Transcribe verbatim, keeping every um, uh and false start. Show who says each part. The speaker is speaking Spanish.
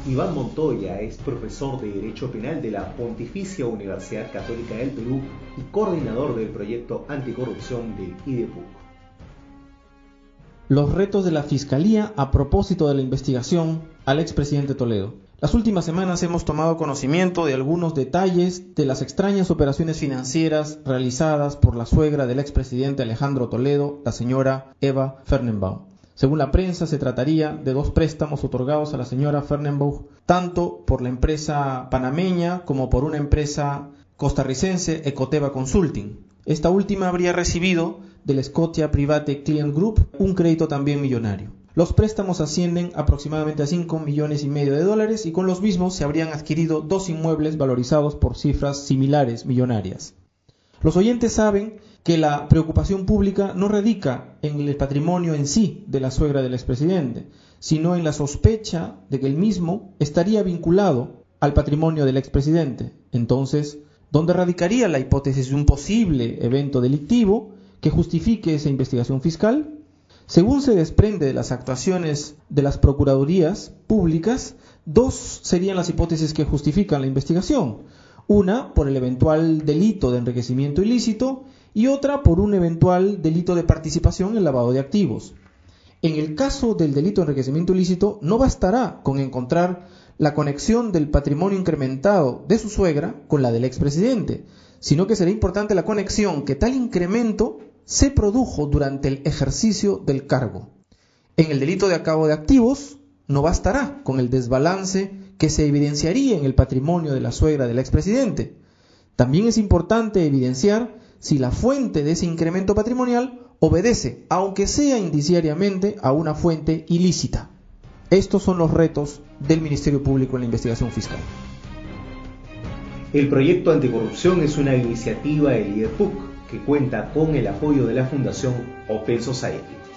Speaker 1: Iván Montoya es profesor de Derecho Penal de la Pontificia Universidad Católica del Perú y coordinador del proyecto anticorrupción del I D E P U C.
Speaker 2: Los retos de la Fiscalía a propósito de la investigación al expresidente Toledo. Las últimas semanas hemos tomado conocimiento de algunos detalles de las extrañas operaciones financieras realizadas por la suegra del expresidente Alejandro Toledo, la señora Eva Fernenbaum. Según la prensa, se trataría de dos préstamos otorgados a la señora Fernenbaum, tanto por la empresa panameña como por una empresa costarricense, Ecoteva Consulting. Esta última habría recibido del Scotia Private Client Group un crédito también millonario. Los préstamos ascienden aproximadamente a cinco millones y medio de dólares y con los mismos se habrían adquirido dos inmuebles valorizados por cifras similares millonarias. Los oyentes saben que la preocupación pública no radica en el patrimonio en sí de la suegra del expresidente, sino en la sospecha de que el mismo estaría vinculado al patrimonio del expresidente. Entonces, ¿dónde radicaría la hipótesis de un posible evento delictivo que justifique esa investigación fiscal? Según se desprende de las actuaciones de las procuradurías públicas, dos serían las hipótesis que justifican la investigación. Una por el eventual delito de enriquecimiento ilícito y otra por un eventual delito de participación en lavado de activos. En el caso del delito de enriquecimiento ilícito, no bastará con encontrar la conexión del patrimonio incrementado de su suegra con la del expresidente, sino que será importante la conexión que tal incremento se produjo durante el ejercicio del cargo. En el delito de acabo de activos, no bastará con el desbalance que se evidenciaría en el patrimonio de la suegra del expresidente. También es importante evidenciar si la fuente de ese incremento patrimonial obedece, aunque sea indiciariamente, a una fuente ilícita. Estos son los retos del Ministerio Público en la investigación fiscal.
Speaker 1: El proyecto anticorrupción es una iniciativa del I D E P U C que cuenta con el apoyo de la Fundación Open Society.